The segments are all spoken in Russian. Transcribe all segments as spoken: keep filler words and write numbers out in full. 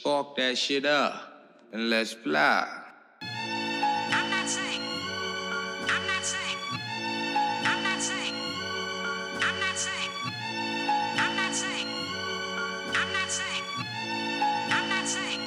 spark that shit up and let's fly. I'm not saying, I'm not saying, I'm not saying, I'm not saying, I'm not saying, I'm not saying, I'm not saying,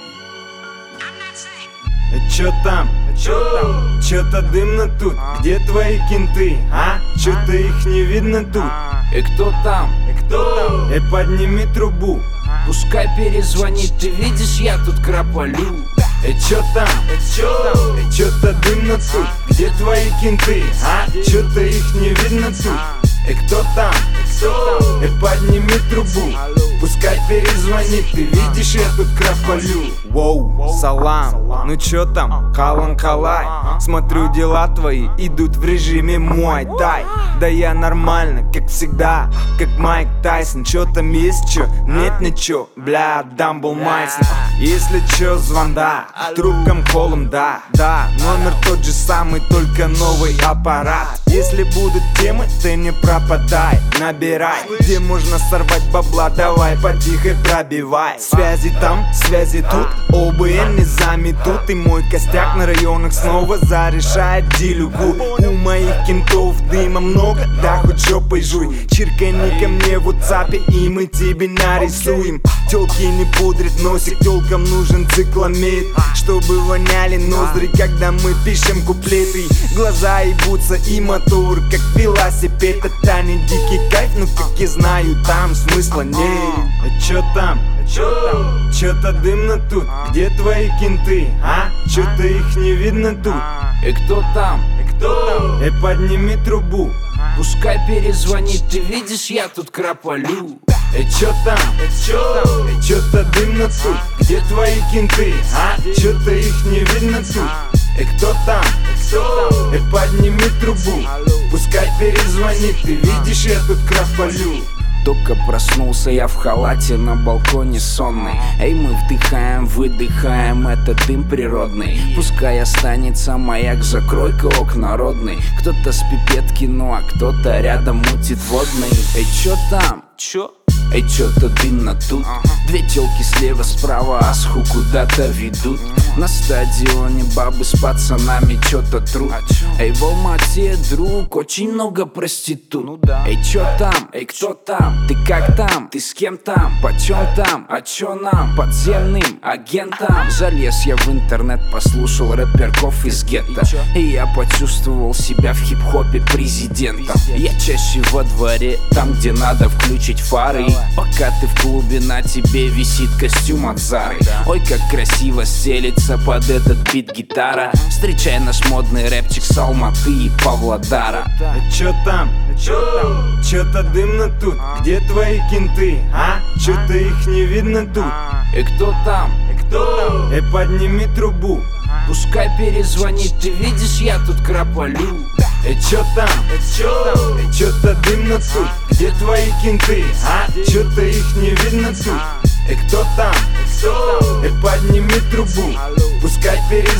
I'm not saying. Чё там? Чё там? Чё-то дымно тут. Где твои кенты, а? Чё-то их не видно тут. И кто там? И кто там? И подними трубу. Пускай перезвонит, ты видишь, я тут крополю. И чё там? И чё там? И чё-то дымно тут. Где твои кенты, а? Чё-то их не видно тут. И кто там? И кто там? И подними трубу. Пускай перезвонит, ты видишь, я тут крополю. Воу, салам, ну чё там, халан халай. Смотрю, дела твои идут в режиме муай тай. Да я нормально, как всегда, как Майк Тайсон. Чё там есть чё? Нет ничего, бля, Дамбл Майсон. Если чё, звонда, трубкам колом, да, да. Номер тот же самый, только новый аппарат. Если будут темы, ты не пропадай, набирай. Где можно сорвать бабла, давай потихо пробивай. Связи там, связи тут, ОБН не заметут. И мой костяк на районах снова зарешает дилюгу. У моих кентов дыма много, да хоть жопой жуй. Чиркани ко мне в ватсапе, и мы тебе нарисуем. Тёлки не пудрят носик, тёлкам нужен цикламид, чтобы воняли ноздри, когда мы пишем куплеты. Глаза ебутся и мотор, как велосипед. Это не дикий кайф, но как я знаю, там смысла нет. А чё там? Чё там? Чё-то дымно тут. Где твои кенты, а? Чё-то их не видно тут. И кто там? И кто там? И подними трубу. Пускай перезвонит, ты видишь, я тут крополю. И чё там? И чё там? И чё-то дымно тут. Где твои кенты, а? Чё-то их не видно тут. И кто там? И кто там? И подними трубу. Пускай перезвонит, ты видишь, я тут крополю. Только проснулся я в халате на балконе сонный. Эй, мы вдыхаем, выдыхаем этот дым природный. Пускай останется маяк, закрой-ка окна родный. Кто-то с пипетки, ну а кто-то рядом мутит водный. Эй, чё там? Чё? Эй, чё-то дымно тут. Две тёлки слева, справа, асху куда-то ведут. На стадионе бабы с пацанами чё-то трут. Эй, в Алмате, друг, очень много проститут. Эй, чё там? Эй, кто там? Ты как там? Ты с кем там? Почём там? А чё нам? Подземным агентам? Залез я в интернет, послушал рэперков из гетто. И я почувствовал себя в хип-хопе президентом. Я чаще во дворе, там где надо включить фары. Пока ты в клубе, на тебе висит костюм от Зары. Ой, как красиво стелится под этот бит гитара. Встречай наш модный рэпчик с Алматы и Павлодара. А чё там? А чё там? Чё-то дымно тут. Где твои кенты, а? Чё-то их не видно тут. И кто там? И кто там? И подними трубу. Пускай перезвонит, ты видишь, я тут крополю. И чё там? И чё там? И чё-то дымно тут. Где твои кенты, а? Чё-то их не видно тут. И кто там? И кто там? И подними трубу. Пускай перезвонит.